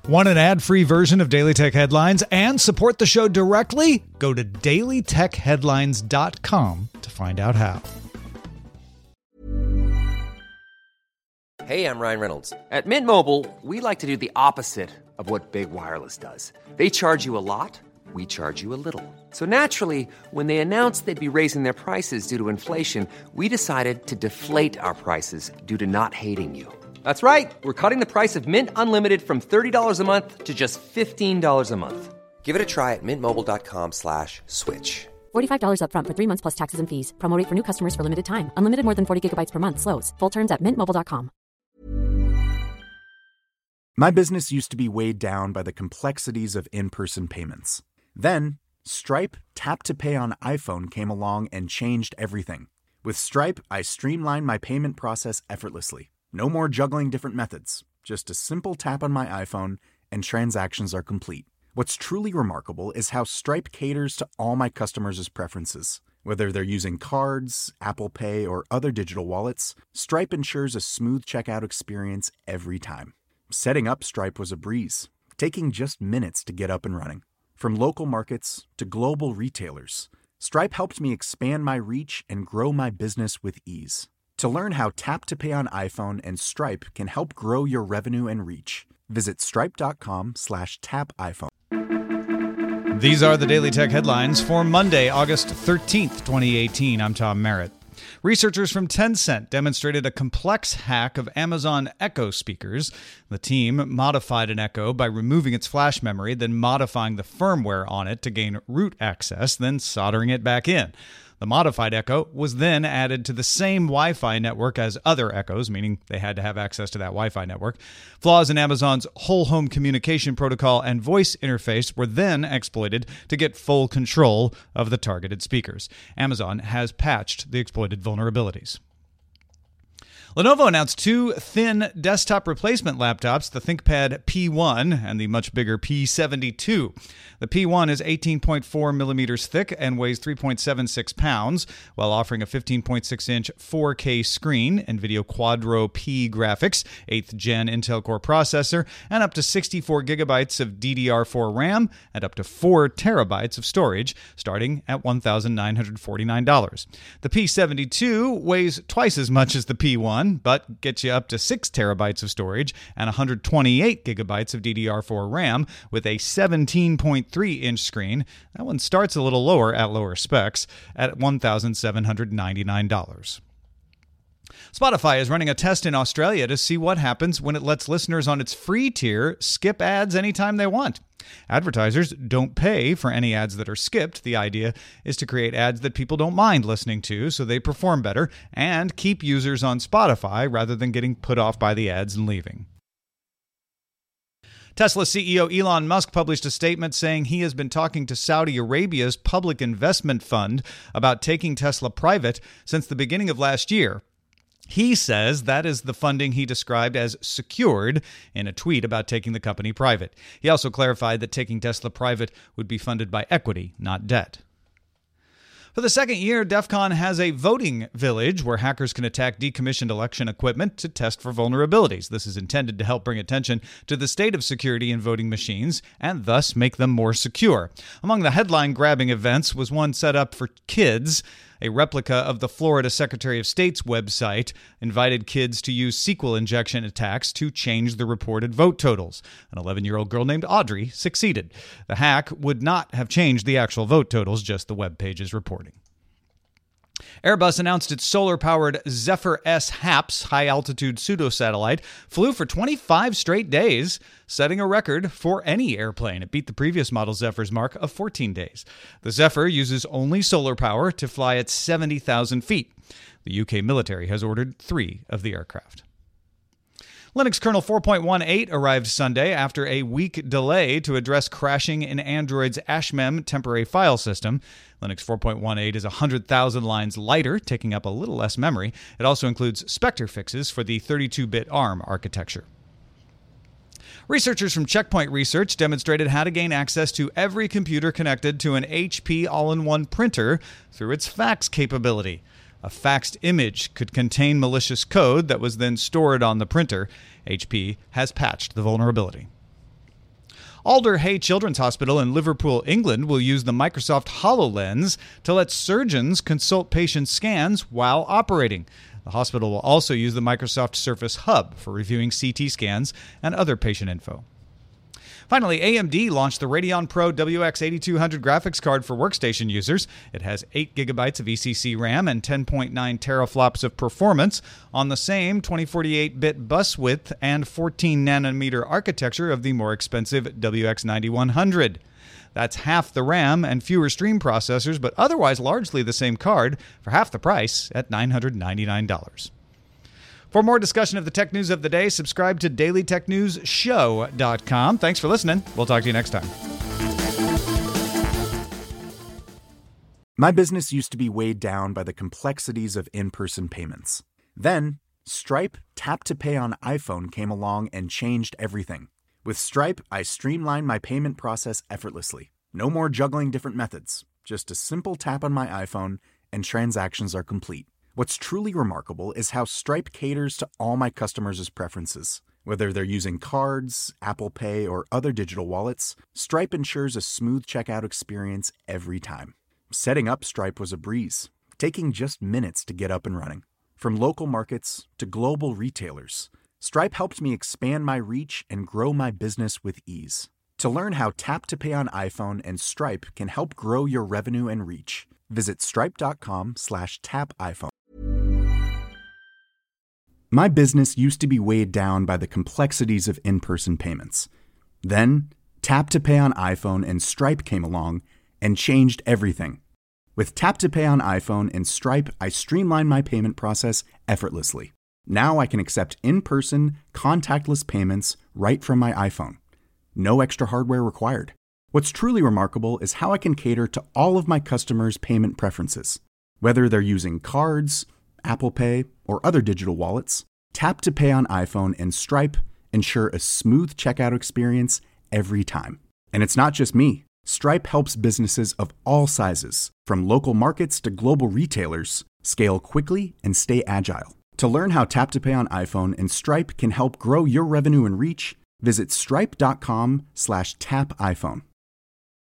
Want an ad-free version of Daily Tech Headlines and support the show directly? Go to dailytechheadlines.com to find out how. Hey, I'm Ryan Reynolds. At Mint Mobile, we like to do the opposite of what Big Wireless does. They charge you a lot, we charge you a little. So naturally, when they announced they'd be raising their prices due to inflation, we decided to deflate our prices due to not hating you. That's right. We're cutting the price of Mint Unlimited from $30 a month to just $15 a month. Give it a try at mintmobile.com/switch. $45 up front for 3 months plus taxes and fees. Promo rate for new customers for limited time. Unlimited more than 40 gigabytes per month. Slows full terms at mintmobile.com. My business used to be weighed down by the complexities of in-person payments. Then, Stripe Tap to Pay on iPhone came along and changed everything. With Stripe, I streamlined my payment process effortlessly. No more juggling different methods. Just a simple tap on my iPhone and transactions are complete. What's truly remarkable is how Stripe caters to all my customers' preferences. Whether they're using cards, Apple Pay, or other digital wallets, Stripe ensures a smooth checkout experience every time. Setting up Stripe was a breeze, taking just minutes to get up and running. From local markets to global retailers, Stripe helped me expand my reach and grow my business with ease. To learn how Tap to Pay on iPhone and Stripe can help grow your revenue and reach, visit stripe.com/tapiphone. These are the Daily Tech Headlines for Monday, August 13th, 2018. I'm Tom Merritt. Researchers from Tencent demonstrated a complex hack of Amazon Echo speakers. The team modified an Echo by removing its flash memory, then modifying the firmware on it to gain root access, then soldering it back in. The modified Echo was then added to the same Wi-Fi network as other Echoes, meaning they had to have access to that Wi-Fi network. Flaws in Amazon's whole home communication protocol and voice interface were then exploited to get full control of the targeted speakers. Amazon has patched the exploited vulnerabilities. Lenovo announced two thin desktop replacement laptops, the ThinkPad P1 and the much bigger P72. The P1 is 18.4 millimeters thick and weighs 3.76 pounds, while offering a 15.6-inch 4K screen, NVIDIA Quadro P graphics, 8th Gen Intel Core processor, and up to 64 gigabytes of DDR4 RAM and up to 4 terabytes of storage, starting at $1,949. The P72 weighs twice as much as the P1, but gets you up to 6 terabytes of storage and 128 gigabytes of DDR4 RAM with a 17.3-inch screen. That one starts a little lower at lower specs at $1,799. Spotify is running a test in Australia to see what happens when it lets listeners on its free tier skip ads anytime they want. Advertisers don't pay for any ads that are skipped. The idea is to create ads that people don't mind listening to so they perform better and keep users on Spotify rather than getting put off by the ads and leaving. Tesla CEO Elon Musk published a statement saying he has been talking to Saudi Arabia's Public Investment Fund about taking Tesla private since the beginning of last year. He says that is the funding he described as secured in a tweet about taking the company private. He also clarified that taking Tesla private would be funded by equity, not debt. For the second year, DEF CON has a voting village where hackers can attack decommissioned election equipment to test for vulnerabilities. This is intended to help bring attention to the state of security in voting machines and thus make them more secure. Among the headline-grabbing events was one set up for kids. A replica of the Florida Secretary of State's website invited kids to use SQL injection attacks to change the reported vote totals. An 11-year-old girl named Audrey succeeded. The hack would not have changed the actual vote totals, just the web page's reporting. Airbus announced its solar-powered Zephyr S HAPS high-altitude pseudo-satellite flew for 25 straight days, setting a record for any airplane. It beat the previous model Zephyr's mark of 14 days. The Zephyr uses only solar power to fly at 70,000 feet. The UK military has ordered 3 of the aircraft. Linux kernel 4.18 arrived Sunday after a week delay to address crashing in Android's Ashmem temporary file system. Linux 4.18 is 100,000 lines lighter, taking up a little less memory. It also includes Spectre fixes for the 32-bit ARM architecture. Researchers from Checkpoint Research demonstrated how to gain access to every computer connected to an HP all-in-one printer through its fax capability. A faxed image could contain malicious code that was then stored on the printer. HP has patched the vulnerability. Alder Hey Children's Hospital in Liverpool, England will use the Microsoft HoloLens to let surgeons consult patient scans while operating. The hospital will also use the Microsoft Surface Hub for reviewing CT scans and other patient info. Finally, AMD launched the Radeon Pro WX 8200 graphics card for workstation users. It has 8 gigabytes of ECC RAM and 10.9 teraflops of performance on the same 2048-bit bus width and 14-nanometer architecture of the more expensive WX 9100. That's half the RAM and fewer stream processors, but otherwise largely the same card for half the price at $999. For more discussion of the tech news of the day, subscribe to dailytechnewsshow.com. Thanks for listening. We'll talk to you next time. My business used to be weighed down by the complexities of in-person payments. Then, Stripe Tap to Pay on iPhone came along and changed everything. With Stripe, I streamlined my payment process effortlessly. No more juggling different methods. Just a simple tap on my iPhone and transactions are complete. What's truly remarkable is how Stripe caters to all my customers' preferences. Whether they're using cards, Apple Pay, or other digital wallets, Stripe ensures a smooth checkout experience every time. Setting up Stripe was a breeze, taking just minutes to get up and running. From local markets to global retailers, Stripe helped me expand my reach and grow my business with ease. To learn how Tap to Pay on iPhone and Stripe can help grow your revenue and reach, visit stripe.com/tapiphone. My business used to be weighed down by the complexities of in-person payments. Then, Tap to Pay on iPhone and Stripe came along and changed everything. With Tap to Pay on iPhone and Stripe, I streamlined my payment process effortlessly. Now I can accept in-person, contactless payments right from my iPhone. No extra hardware required. What's truly remarkable is how I can cater to all of my customers' payment preferences. Whether they're using cards, Apple Pay, or other digital wallets, Tap to Pay on iPhone and Stripe ensure a smooth checkout experience every time. And it's not just me. Stripe helps businesses of all sizes, from local markets to global retailers, scale quickly and stay agile. To learn how Tap to Pay on iPhone and Stripe can help grow your revenue and reach, visit stripe.com/tapiphone.